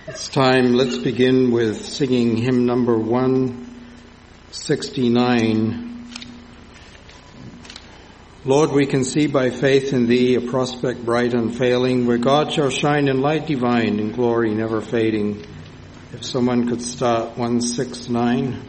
It's time. Let's begin with singing hymn number 169. Lord, we can see by faith in Thee a prospect bright unfailing, where God shall shine in light divine, in glory never fading. If someone could start 169.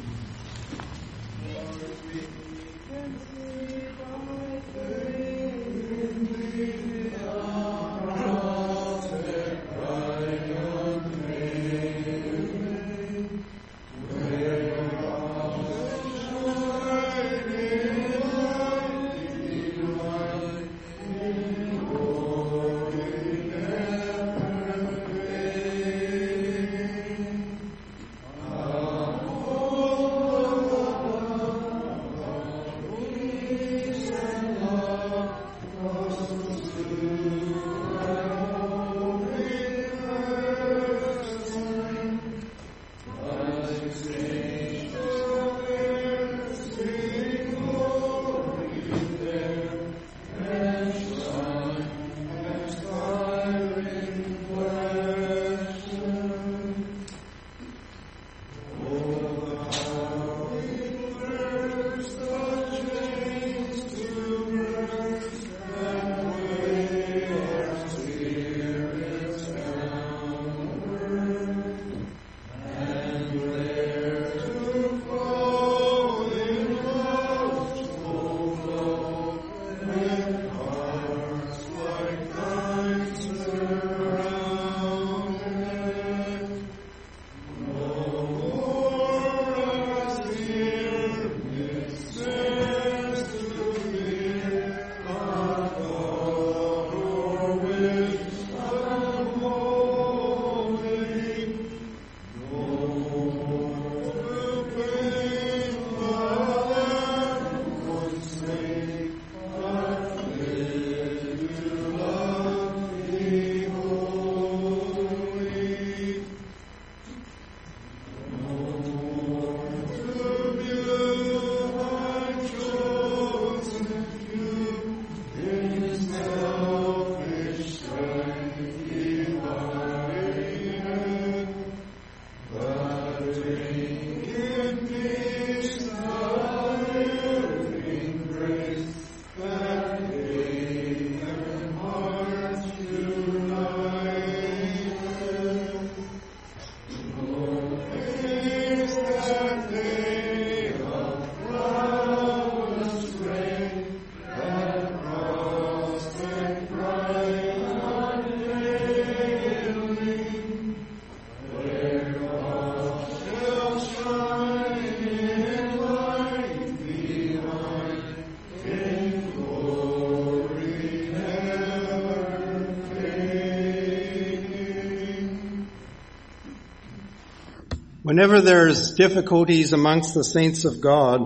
Whenever there's difficulties amongst the saints of God,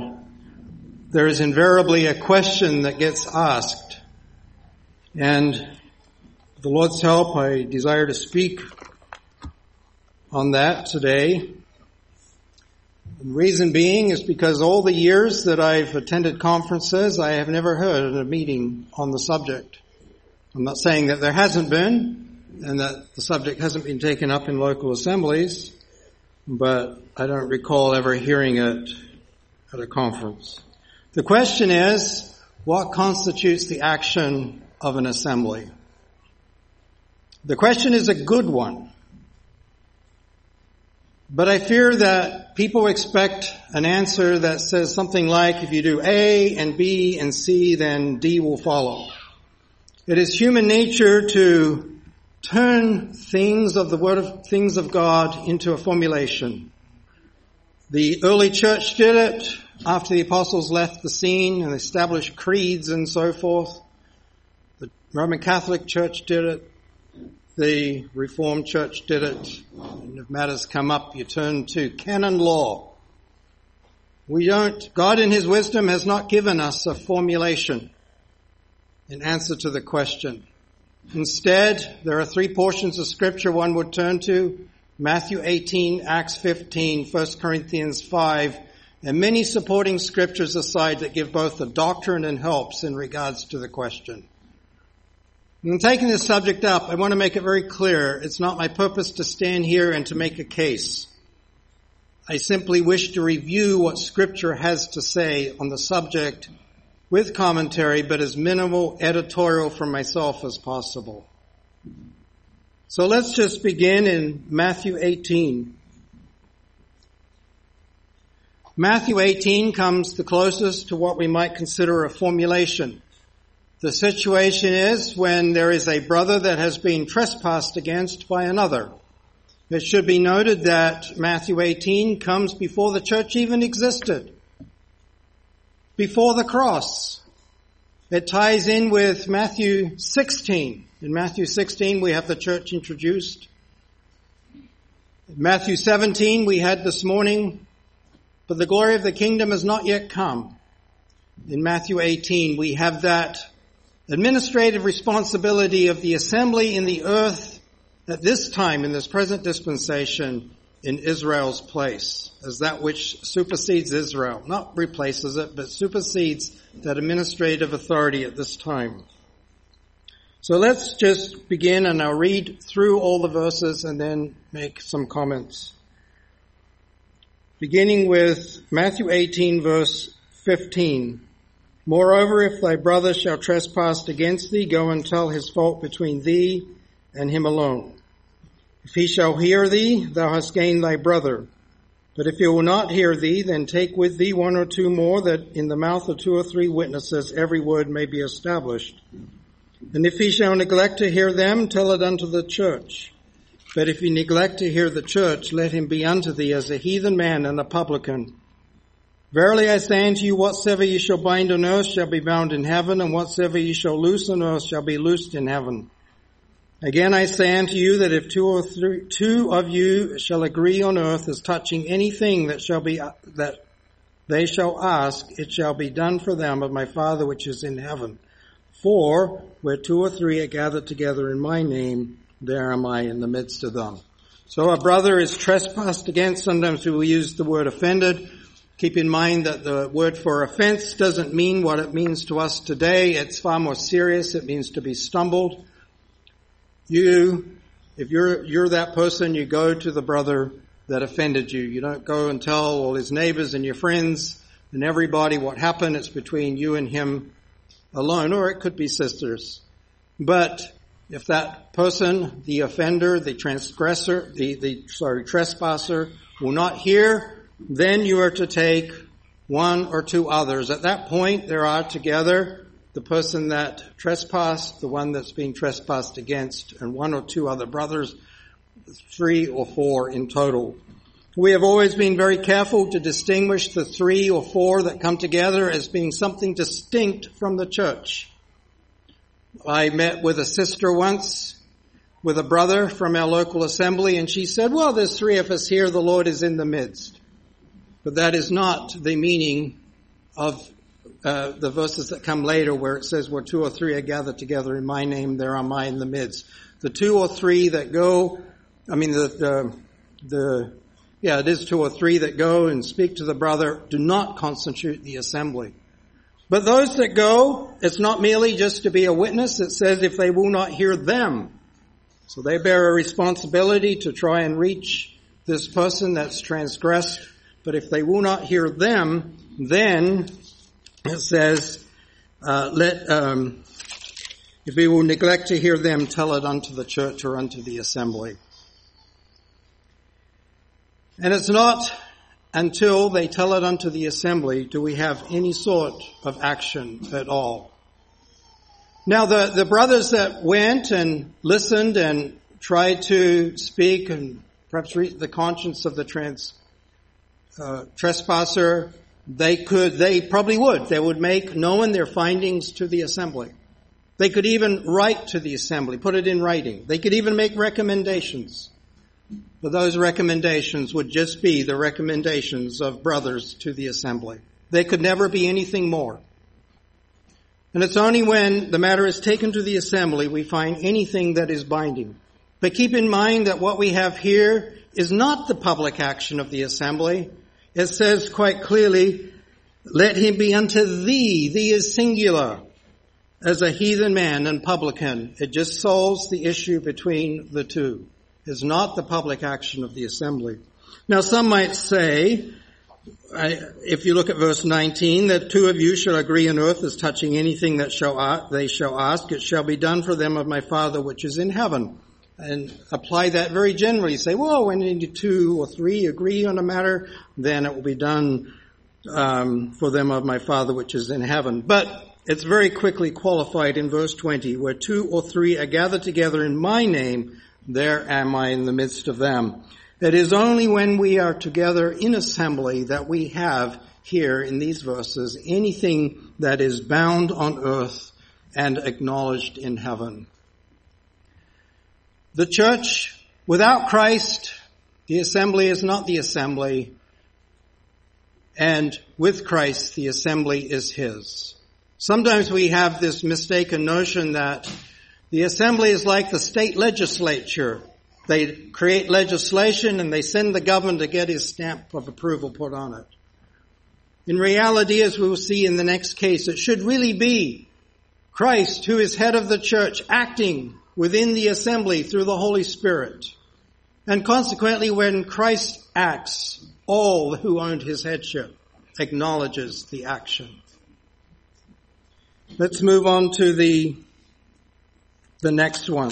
there is invariably a question that gets asked. And with the Lord's help, I desire to speak on that today. The reason being is because all the years that I've attended conferences, I have never heard a meeting on the subject. I'm not saying that there hasn't been and that the subject hasn't been taken up in local assemblies, but I don't recall ever hearing it at a conference. The question is, what constitutes the action of an assembly? The question is a good one, but I fear that people expect an answer that says something like, if you do A and B and C, then D will follow. It is human nature to turn things of God into a formulation. The early church did it after the apostles left the scene and established creeds and so forth. The Roman Catholic Church did it. The Reformed Church did it. And if matters come up, you turn to canon law. God in His wisdom has not given us a formulation in answer to the question. Instead, there are three portions of Scripture one would turn to: Matthew 18, Acts 15, 1 Corinthians 5, and many supporting Scriptures aside that give both the doctrine and helps in regards to the question. In taking this subject up, I want to make it very clear, it's not my purpose to stand here and to make a case. I simply wish to review what Scripture has to say on the subject with commentary, but as minimal editorial from myself as possible. So let's just begin in Matthew 18. Matthew 18 comes the closest to what we might consider a formulation. The situation is when there is a brother that has been trespassed against by another. It should be noted that Matthew 18 comes before the church even existed, before the cross. It ties in with Matthew 16. In Matthew 16, we have the church introduced. In Matthew 17, we had this morning, but the glory of the kingdom has not yet come. In Matthew 18, we have that administrative responsibility of the assembly in the earth at this time, in this present dispensation, in Israel's place, as that which supersedes Israel. Not replaces it, but supersedes that administrative authority at this time. So let's just begin, and I'll read through all the verses and then make some comments. Beginning with Matthew 18, verse 15. Moreover, if thy brother shall trespass against thee, go and tell his fault between thee and him alone. If he shall hear thee, thou hast gained thy brother. But if he will not hear thee, then take with thee one or two more, that in the mouth of two or three witnesses every word may be established. And if he shall neglect to hear them, tell it unto the church. But if he neglect to hear the church, let him be unto thee as a heathen man and a publican. Verily I say unto you, whatsoever ye shall bind on earth shall be bound in heaven, and whatsoever ye shall loose on earth shall be loosed in heaven. Again I say unto you that if two of you shall agree on earth as touching anything that they shall ask, it shall be done for them of my Father which is in heaven. For where two or three are gathered together in my name, there am I in the midst of them. So a brother is trespassed against. Sometimes we will use the word offended. Keep in mind that the word for offense doesn't mean what it means to us today. It's far more serious. It means to be stumbled. If you're that person, you go to the brother that offended you. You don't go and tell all his neighbors and your friends and everybody what happened. It's between you and him alone, or it could be sisters. But if that person, the offender, the transgressor, trespasser, will not hear, then you are to take one or two others. At that point, there are together the person that trespassed, the one that's being trespassed against, and one or two other brothers, 3 or 4 in total. We have always been very careful to distinguish the 3 or 4 that come together as being something distinct from the church. I met with a sister once with a brother from our local assembly, and she said, well, there's 3 of us here, the Lord is in the midst. But that is not the meaning of the verses that come later where it says, where 2 or 3 are gathered together in my name, there am I in the midst. The 2 or 3 that go, it is 2 or 3 that go and speak to the brother do not constitute the assembly. But those that go, it's not merely just to be a witness. It says if they will not hear them. So they bear a responsibility to try and reach this person that's transgressed. But if they will not hear them, then it says, if we will neglect to hear them, tell it unto the church or unto the assembly. And it's not until they tell it unto the assembly do we have any sort of action at all. Now the brothers that went and listened and tried to speak and perhaps reach the conscience of the trespasser, they probably would. They would make known their findings to the assembly. They could even write to the assembly, put it in writing. They could even make recommendations. But those recommendations would just be the recommendations of brothers to the assembly. They could never be anything more. And it's only when the matter is taken to the assembly we find anything that is binding. But keep in mind that what we have here is not the public action of the assembly. It says quite clearly, let him be unto thee. Thee is singular. as a heathen man and publican. It just solves the issue between the two. It's not the public action of the assembly. Now some might say, if you look at verse 19, that two of you shall agree on earth as touching anything that they shall ask, it shall be done for them of my Father which is in heaven. And apply that very generally. Say, well, when two or three agree on a matter, then it will be done for them of my Father which is in heaven. But it's very quickly qualified in verse 20, where two or three are gathered together in my name, there am I in the midst of them. It is only when we are together in assembly that we have here in these verses anything that is bound on earth and acknowledged in heaven. The church, without Christ, the assembly is not the assembly, and with Christ, the assembly is his. Sometimes we have this mistaken notion that the assembly is like the state legislature. They create legislation and they send the governor to get his stamp of approval put on it. In reality, as we will see in the next case, it should really be Christ, who is head of the church, acting within the assembly through the Holy Spirit. And consequently, when Christ acts, all who owned his headship acknowledges the action. Let's move on to the next one.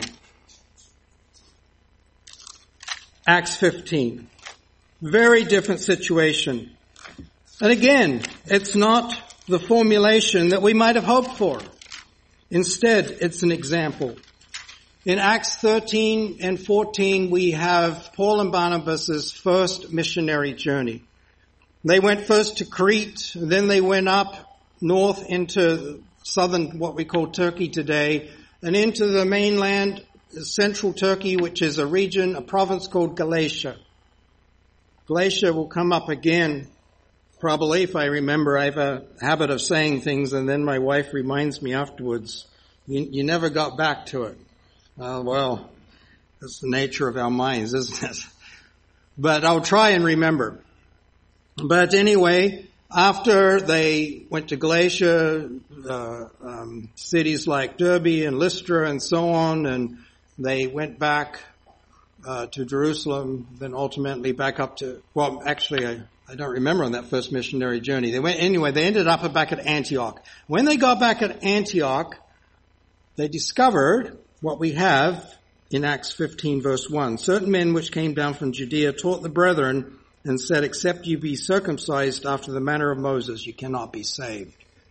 Acts 15. Very different situation. And again, it's not the formulation that we might have hoped for. Instead, it's an example. In Acts 13 and 14, we have Paul and Barnabas' first missionary journey. They went first to Crete, then they went up north into southern, what we call Turkey today, and into the mainland, central Turkey, which is a region, a province called Galatia. Galatia will come up again, probably, if I remember. I have a habit of saying things and then my wife reminds me afterwards, you never got back to it. Well, that's the nature of our minds, isn't it? But I'll try and remember. But anyway, after they went to Galatia, cities like Derbe and Lystra and so on, and they went back to Jerusalem, then ultimately back up to, well, actually, I don't remember on that first missionary journey. They ended up back at Antioch. When they got back at Antioch, they discovered what we have in Acts 15 verse 1. Certain men which came down from Judea taught the brethren and said, except you be circumcised after the manner of Moses, you cannot be saved.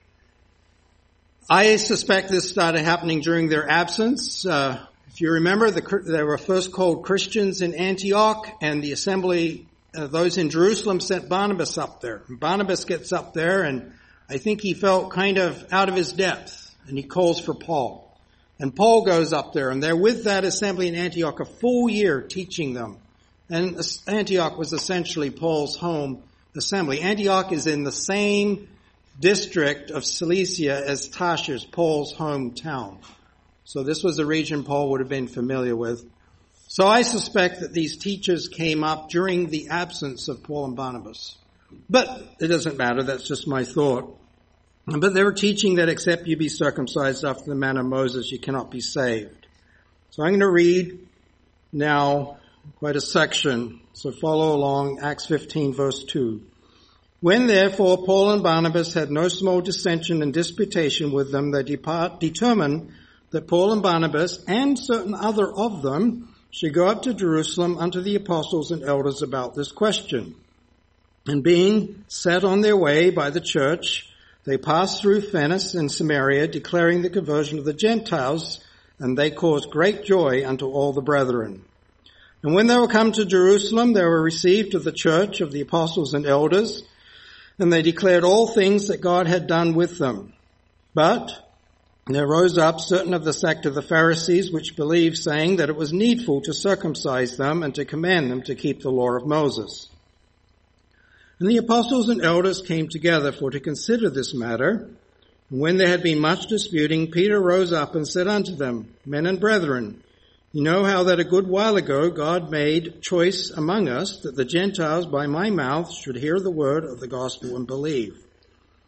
I suspect this started happening during their absence. If you remember, they were first called Christians in Antioch, and the assembly, those in Jerusalem, sent Barnabas up there. And Barnabas gets up there, and I think he felt kind of out of his depth, and he calls for Paul. And Paul goes up there, and they're with that assembly in Antioch a full year teaching them. And Antioch was essentially Paul's home assembly. Antioch is in the same district of Cilicia as Tarshish, Paul's hometown. So this was a region Paul would have been familiar with. So I suspect that these teachers came up during the absence of Paul and Barnabas. But it doesn't matter, that's just my thought. But they were teaching that except you be circumcised after the manner of Moses, you cannot be saved. So I'm going to read now quite a section. So follow along, Acts 15 verse 2. When therefore Paul and Barnabas had no small dissension and disputation with them, they determined that Paul and Barnabas and certain other of them should go up to Jerusalem unto the apostles and elders about this question. And being set on their way by the church, they passed through Phoenicia and Samaria, declaring the conversion of the Gentiles, and they caused great joy unto all the brethren. And when they were come to Jerusalem, they were received of the church of the apostles and elders, and they declared all things that God had done with them. But there rose up certain of the sect of the Pharisees which believed, saying that it was needful to circumcise them and to command them to keep the law of Moses. And the apostles and elders came together for to consider this matter. And when there had been much disputing, Peter rose up and said unto them, Men and brethren, you know how that a good while ago God made choice among us that the Gentiles by my mouth should hear the word of the gospel and believe.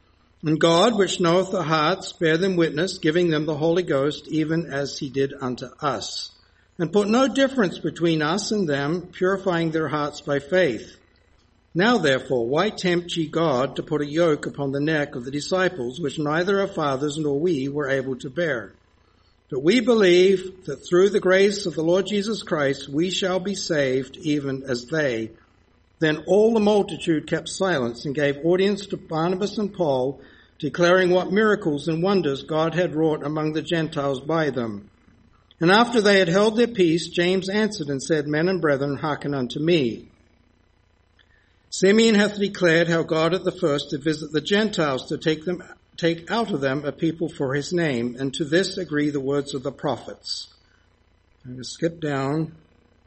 And God, which knoweth the hearts, bare them witness, giving them the Holy Ghost, even as he did unto us. And put no difference between us and them, purifying their hearts by faith. Now therefore, why tempt ye God to put a yoke upon the neck of the disciples, which neither our fathers nor we were able to bear? But we believe that through the grace of the Lord Jesus Christ we shall be saved, even as they. Then all the multitude kept silence and gave audience to Barnabas and Paul, declaring what miracles and wonders God had wrought among the Gentiles by them. And after they had held their peace, James answered and said, Men and brethren, hearken unto me. Simeon hath declared how God at the first did visit the Gentiles to take out of them a people for his name, and to this agree the words of the prophets. I'm going to skip down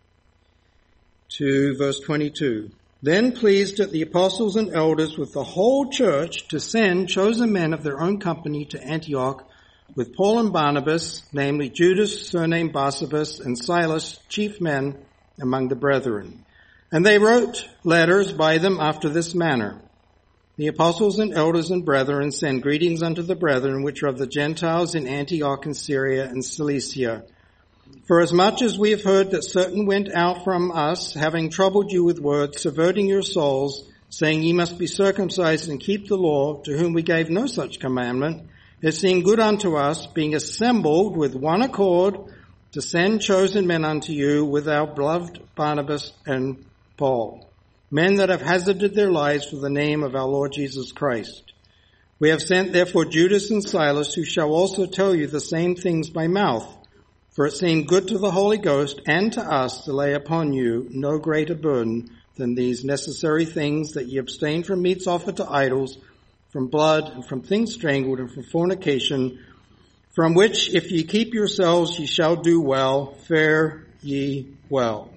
to verse 22. Then pleased it the apostles and elders with the whole church to send chosen men of their own company to Antioch with Paul and Barnabas, namely Judas, surnamed Barsabas, and Silas, chief men among the brethren. And they wrote letters by them after this manner. The apostles and elders and brethren send greetings unto the brethren which are of the Gentiles in Antioch and Syria and Cilicia. For as much as we have heard that certain went out from us, having troubled you with words, subverting your souls, saying ye must be circumcised and keep the law, to whom we gave no such commandment, it seemed good unto us, being assembled with one accord, to send chosen men unto you with our beloved Barnabas and Paul, men that have hazarded their lives for the name of our Lord Jesus Christ. We have sent therefore Judas and Silas, who shall also tell you the same things by mouth. For it seemed good to the Holy Ghost and to us to lay upon you no greater burden than these necessary things, that ye abstain from meats offered to idols, from blood, and from things strangled, and from fornication, from which if ye keep yourselves ye shall do well. Fare ye well.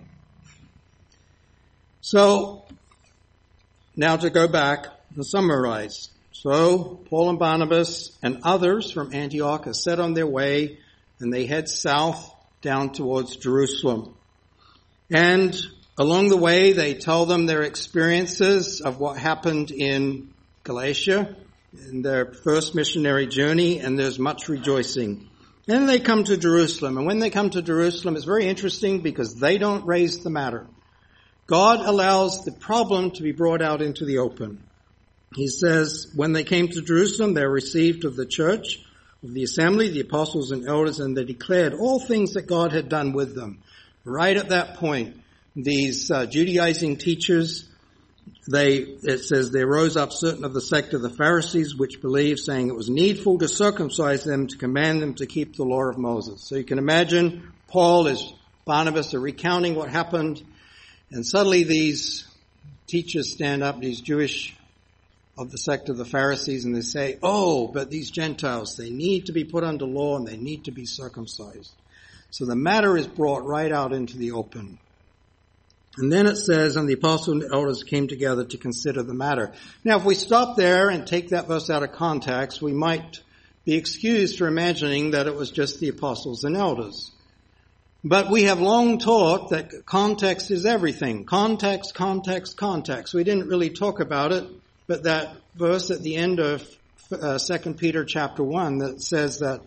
So, now to go back and summarize. So, Paul and Barnabas and others from Antioch are set on their way, and they head south down towards Jerusalem. And along the way, they tell them their experiences of what happened in Galatia in their first missionary journey, and there's much rejoicing. Then they come to Jerusalem, and when they come to Jerusalem, it's very interesting because they don't raise the matter. God allows the problem to be brought out into the open. He says, when they came to Jerusalem, they were received of the church, of the assembly, the apostles and elders, and they declared all things that God had done with them. Right at that point, these Judaizing teachers, it says, there rose up certain of the sect of the Pharisees, which believed, saying it was needful to circumcise them, to command them to keep the law of Moses. So you can imagine Paul as Barnabas are recounting what happened, and suddenly these teachers stand up, these Jewish of the sect of the Pharisees, and they say, oh, but these Gentiles, they need to be put under law and they need to be circumcised. So the matter is brought right out into the open. And then it says, and the apostles and elders came together to consider the matter. Now, if we stop there and take that verse out of context, we might be excused for imagining that it was just the apostles and elders. But we have long taught that context is everything. Context, context, context. We didn't really talk about it, but that verse at the end of 2 Peter chapter 1 that says that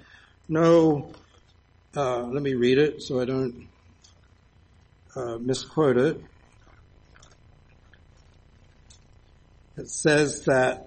let me read it so I don't misquote it. It says that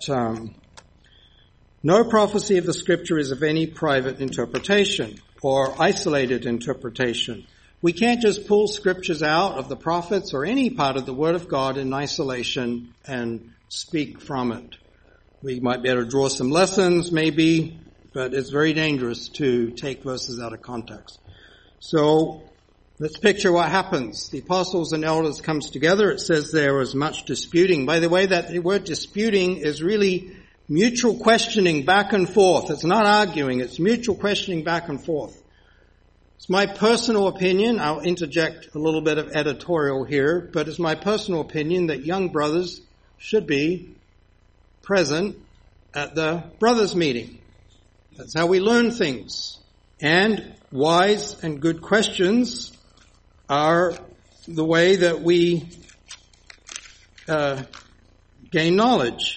no prophecy of the Scripture is of any private interpretation or isolated interpretation. We can't just pull Scriptures out of the prophets or any part of the Word of God in isolation and speak from it. We might be able to draw some lessons, maybe, but it's very dangerous to take verses out of context. So, let's picture what happens. The apostles and elders comes together. It says there was much disputing. By the way, that the word disputing is really mutual questioning back and forth. It's not arguing. It's mutual questioning back and forth. It's my personal opinion. I'll interject a little bit of editorial here, but it's my personal opinion that young brothers should be present at the brothers' meeting. That's how we learn things. And wise and good questions are the way that we gain knowledge.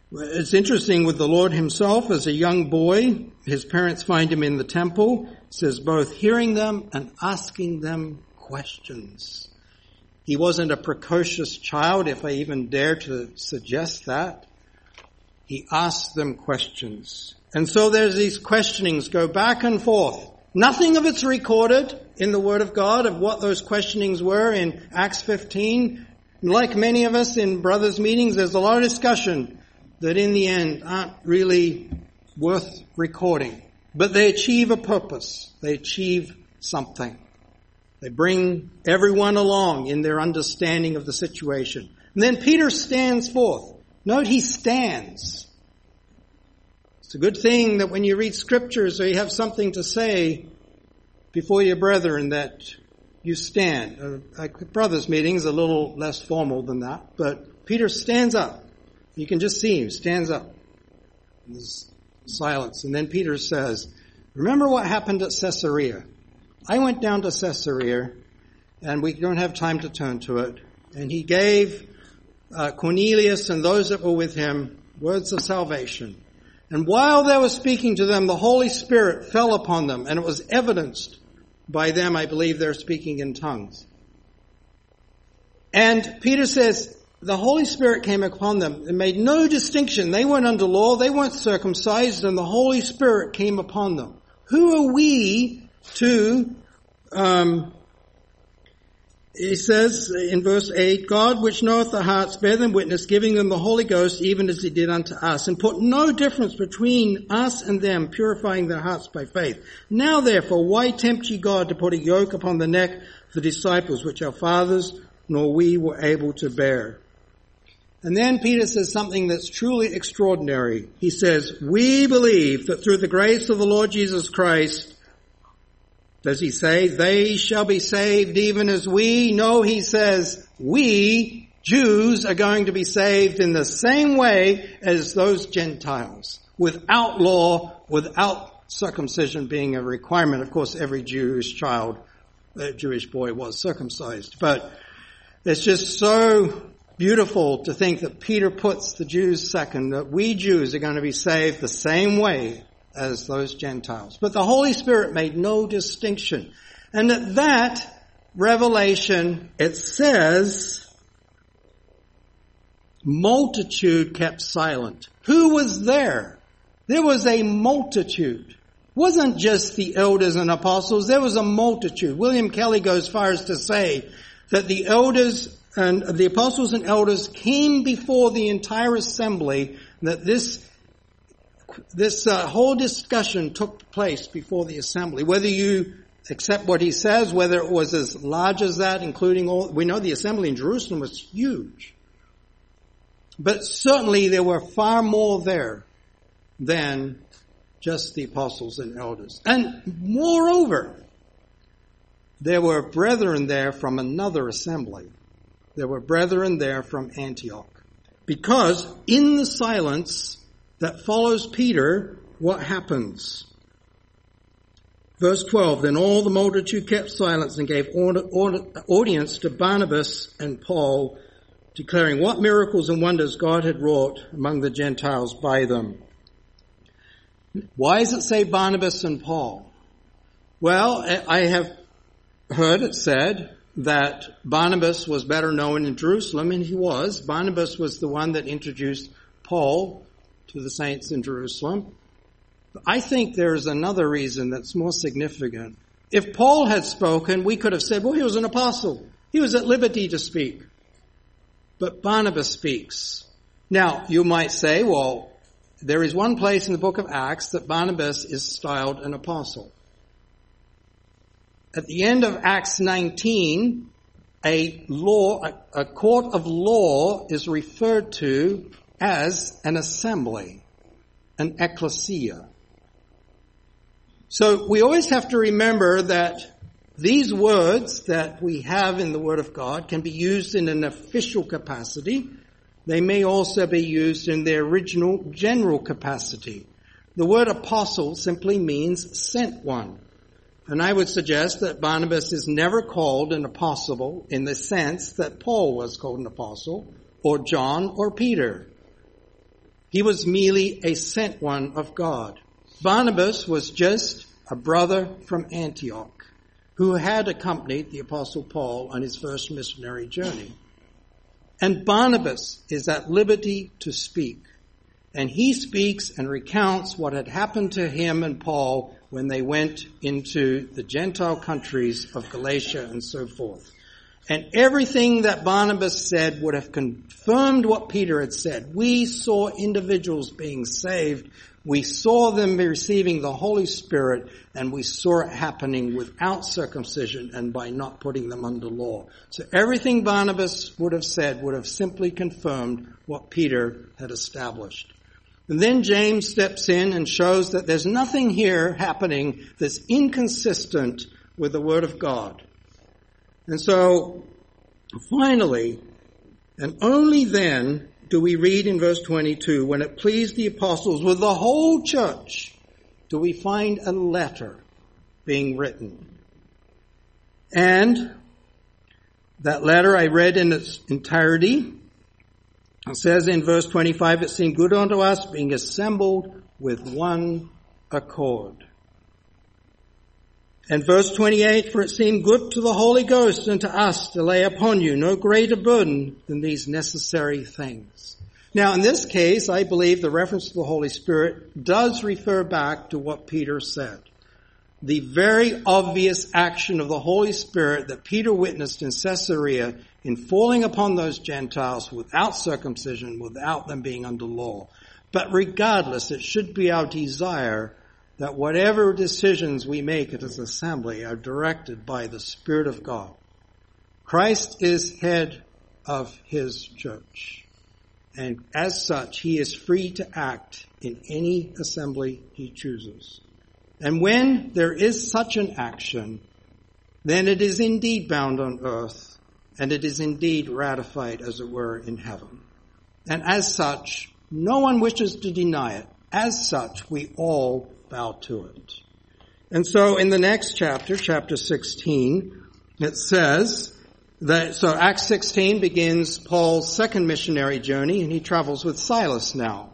It's interesting with the Lord himself as a young boy, his parents find him in the temple, it says both hearing them and asking them questions. He wasn't a precocious child, if I even dare to suggest that. He asked them questions. And so there's these questionings go back and forth. Nothing of it's recorded in the Word of God of what those questionings were in Acts 15. Like many of us in brothers' meetings, there's a lot of discussion that in the end aren't really worth recording. But they achieve a purpose. They achieve something. They bring everyone along in their understanding of the situation. And then Peter stands forth. Note he stands. It's a good thing that when you read scriptures or you have something to say before your brethren that you stand. Like brothers' meetings, a little less formal than that. But Peter stands up. You can just see him, stands up. There's silence. And then Peter says, remember what happened at Caesarea? I went down to Caesarea, and we don't have time to turn to it. And he gave Cornelius and those that were with him words of salvation. And while they were speaking to them, the Holy Spirit fell upon them, and it was evidenced by them, I believe, they're speaking in tongues. And Peter says, the Holy Spirit came upon them and made no distinction. They weren't under law, they weren't circumcised, and the Holy Spirit came upon them. Who are we to, he says in verse 8, God which knoweth the hearts bear them witness, giving them the Holy Ghost, even as he did unto us, and put no difference between us and them, purifying their hearts by faith. Now therefore, why tempt ye God to put a yoke upon the neck of the disciples, which our fathers nor we were able to bear? And then Peter says something that's truly extraordinary. He says, we believe that through the grace of the Lord Jesus Christ, does he say, they shall be saved even as we? No, he says, we, Jews, are going to be saved in the same way as those Gentiles. Without law, without circumcision being a requirement. Of course, every Jewish child, Jewish boy was circumcised. But it's just so beautiful to think that Peter puts the Jews second, that we Jews are going to be saved the same way as those Gentiles. But the Holy Spirit made no distinction. And at that revelation, it says, multitude kept silent. Who was there? There was a multitude. It wasn't just the elders and apostles, there was a multitude. William Kelly goes far as to say that the elders and the apostles and elders came before the entire assembly, that this whole discussion took place before the assembly. Whether you accept what he says, whether it was as large as that, including all, we know the assembly in Jerusalem was huge. But certainly there were far more there than just the apostles and elders. And moreover, there were brethren there from another assembly. There were brethren there from Antioch. Because in the silence that follows Peter, what happens? Verse 12, then all the multitude kept silence and gave audience to Barnabas and Paul, declaring what miracles and wonders God had wrought among the Gentiles by them. Why does it say Barnabas and Paul? Well, I have heard it said that Barnabas was better known in Jerusalem, and he was. Barnabas was the one that introduced Paul to the saints in Jerusalem. But I think there's another reason that's more significant. If Paul had spoken, we could have said, well, he was an apostle. He was at liberty to speak. But Barnabas speaks. Now, you might say, well, there is one place in the book of Acts that Barnabas is styled an apostle. At the end of Acts 19, a court of law is referred to as an assembly, an ecclesia. So we always have to remember that these words that we have in the Word of God can be used in an official capacity. They may also be used in their original general capacity. The word apostle simply means sent one. And I would suggest that Barnabas is never called an apostle in the sense that Paul was called an apostle, or John, or Peter. He was merely a sent one of God. Barnabas was just a brother from Antioch who had accompanied the Apostle Paul on his first missionary journey. And Barnabas is at liberty to speak. And he speaks and recounts what had happened to him and Paul when they went into the Gentile countries of Galatia and so forth. And everything that Barnabas said would have confirmed what Peter had said. We saw individuals being saved. We saw them receiving the Holy Spirit, and we saw it happening without circumcision and by not putting them under law. So everything Barnabas would have said would have simply confirmed what Peter had established. And then James steps in and shows that there's nothing here happening that's inconsistent with the Word of God. And so, finally, and only then do we read in verse 22, when it pleased the apostles with the whole church, do we find a letter being written. And that letter I read in its entirety. It says in verse 25, it seemed good unto us, being assembled with one accord. And verse 28, for it seemed good to the Holy Ghost and to us to lay upon you no greater burden than these necessary things. Now, in this case, I believe the reference to the Holy Spirit does refer back to what Peter said. The very obvious action of the Holy Spirit that Peter witnessed in Caesarea in falling upon those Gentiles without circumcision, without them being under law. But regardless, it should be our desire that whatever decisions we make at this assembly are directed by the Spirit of God. Christ is head of his church. And as such, he is free to act in any assembly he chooses. And when there is such an action, then it is indeed bound on earth, and it is indeed ratified, as it were, in heaven. And as such, no one wishes to deny it. As such, we all bow to it. And so in the next chapter, chapter 16, it says that, so Acts 16 begins Paul's second missionary journey, and he travels with Silas now.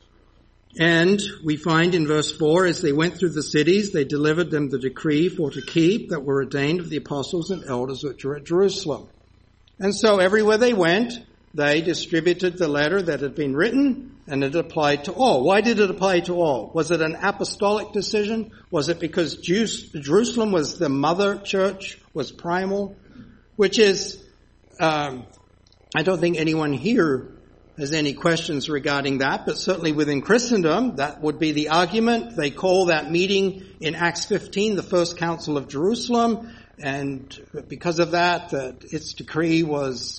And we find in verse 4, as they went through the cities, they delivered them the decree for to keep that were ordained of the apostles and elders which were at Jerusalem. And so everywhere they went, they distributed the letter that had been written, and it applied to all. Why did it apply to all? Was it an apostolic decision? Was it because Jerusalem was the mother church, was primal? Which is, I don't think anyone here has any questions regarding that, but certainly within Christendom, that would be the argument. They call that meeting in Acts 15 the First Council of Jerusalem, and because of that, its decree was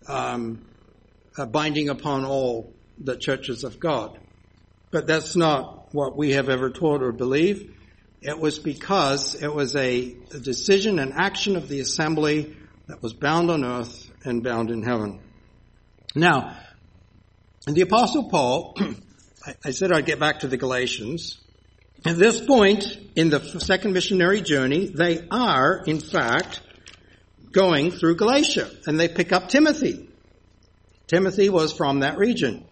binding upon all the churches of God. But that's not what we have ever taught or believed. It was because it was a decision, an action of the assembly that was bound on earth and bound in heaven. Now, the Apostle Paul, I said I'd get back to the Galatians. At this point in the second missionary journey, they are, in fact, going through Galatia, and they pick up Timothy. Timothy was from that region.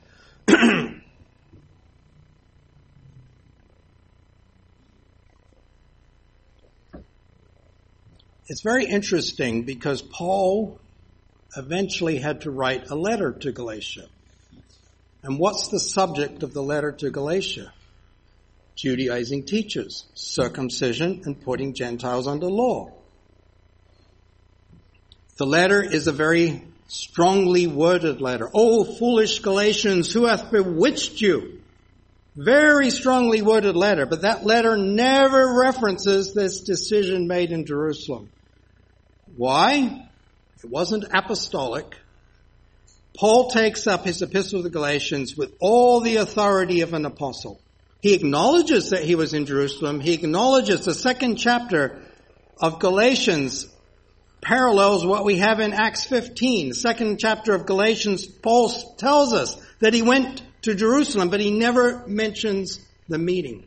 It's very interesting because Paul eventually had to write a letter to Galatia. And what's the subject of the letter to Galatia? Judaizing teachers, circumcision, and putting Gentiles under law. The letter is a very strongly worded letter. Oh, foolish Galatians, who hath bewitched you? Very strongly worded letter, but that letter never references this decision made in Jerusalem. Why? It wasn't apostolic. Paul takes up his epistle to the Galatians with all the authority of an apostle. He acknowledges that he was in Jerusalem. He acknowledges the second chapter of Galatians parallels what we have in Acts 15. The second chapter of Galatians, Paul tells us that he went to Jerusalem, but he never mentions the meeting.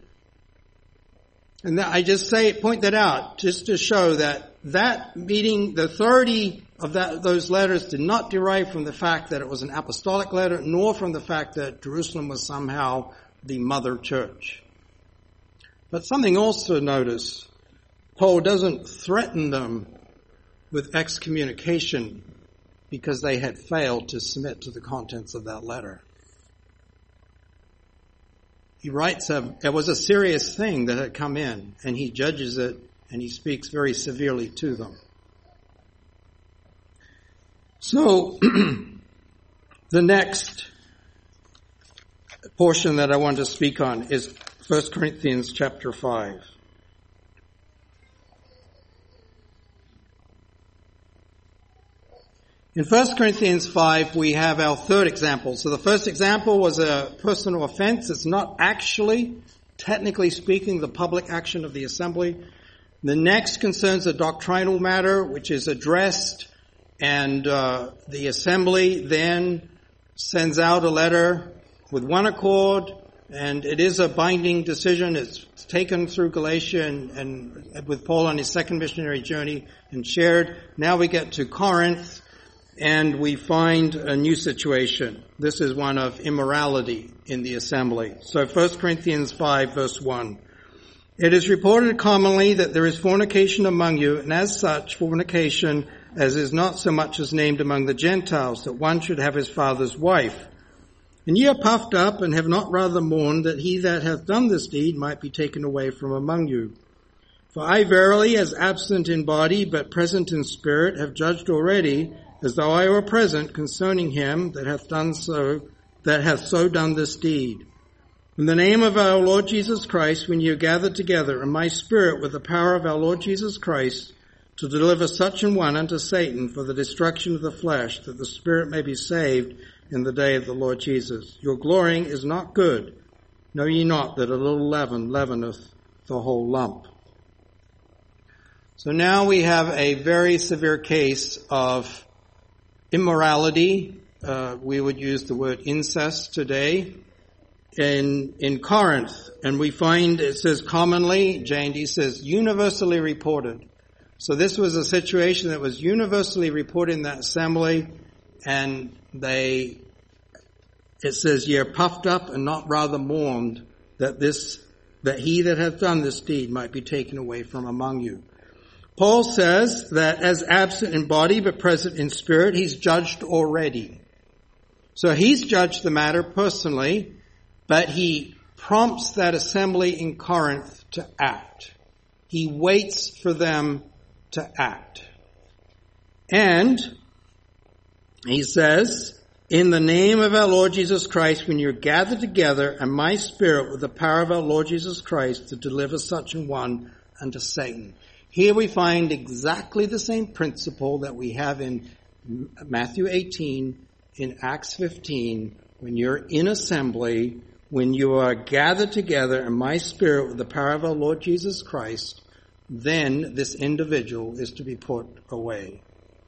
And I just point that out just to show that meeting, the authority of those letters did not derive from the fact that it was an apostolic letter, nor from the fact that Jerusalem was somehow the mother church. But something also to notice, Paul doesn't threaten them with excommunication because they had failed to submit to the contents of that letter. He writes it was a serious thing that had come in, and he judges it, and he speaks very severely to them. So, the next portion that I want to speak on is 1 Corinthians chapter 5. In 1 Corinthians 5, we have our third example. So the first example was a personal offense. It's not actually, technically speaking, the public action of the assembly. The next concerns a doctrinal matter, which is addressed, and the assembly then sends out a letter with one accord, and it is a binding decision. It's taken through Galatia and with Paul on his second missionary journey and shared. Now we get to Corinth, and we find a new situation. This is one of immorality in the assembly. So 1 Corinthians 5 verse 1. It is reported commonly that there is fornication among you, and as such fornication as is not so much as named among the Gentiles, that one should have his father's wife. And ye are puffed up, and have not rather mourned that he that hath done this deed might be taken away from among you. For I verily, as absent in body, but present in spirit, have judged already, as though I were present, concerning him that hath so done this deed. In the name of our Lord Jesus Christ, when ye are gathered together, in my spirit with the power of our Lord Jesus Christ, to deliver such an one unto Satan for the destruction of the flesh, that the spirit may be saved in the day of the Lord Jesus. Your glorying is not good. Know ye not that a little leaven leaveneth the whole lump? So now we have a very severe case of immorality. We would use the word incest today in Corinth. And we find it says commonly, J&D says universally reported. So this was a situation that was universally reported in that assembly, and it says, ye are puffed up and not rather mourned that he that hath done this deed might be taken away from among you. Paul says that as absent in body but present in spirit, he's judged already. So he's judged the matter personally, but he prompts that assembly in Corinth to act. He waits for them to act. And he says, in the name of our Lord Jesus Christ, when you're gathered together, and my spirit with the power of our Lord Jesus Christ to deliver such an one unto Satan. Here we find exactly the same principle that we have in Matthew 18, in Acts 15, when you're in assembly, when you are gathered together in my spirit with the power of our Lord Jesus Christ, then this individual is to be put away.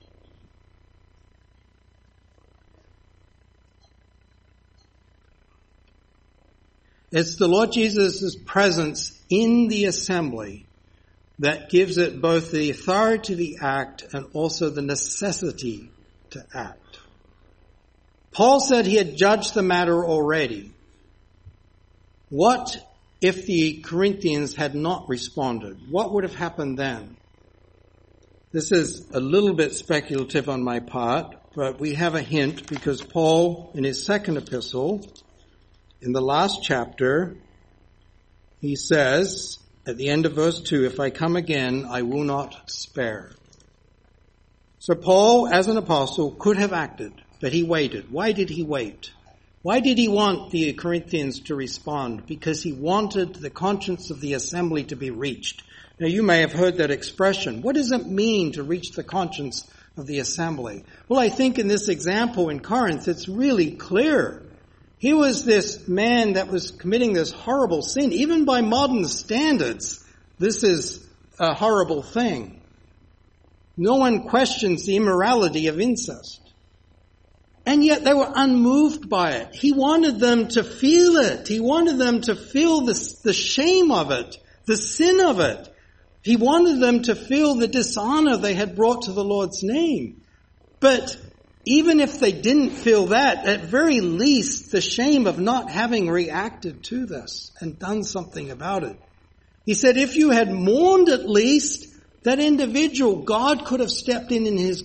It's the Lord Jesus' presence in the assembly that gives it both the authority to act and also the necessity to act. Paul said he had judged the matter already. What if the Corinthians had not responded? What would have happened then? This is a little bit speculative on my part, but we have a hint because Paul, in his second epistle, in the last chapter, he says, at the end of verse 2, if I come again, I will not spare. So Paul, as an apostle, could have acted, but he waited. Why did he wait? Why did he want the Corinthians to respond? Because he wanted the conscience of the assembly to be reached. Now you may have heard that expression. What does it mean to reach the conscience of the assembly? Well, I think in this example in Corinth, it's really clear. He was this man that was committing this horrible sin. Even by modern standards, this is a horrible thing. No one questions the immorality of incest. And yet they were unmoved by it. He wanted them to feel it. He wanted them to feel the shame of it, the sin of it. He wanted them to feel the dishonor they had brought to the Lord's name. But even if they didn't feel that, at very least the shame of not having reacted to this and done something about it. He said, if you had mourned at least that individual, God could have stepped in His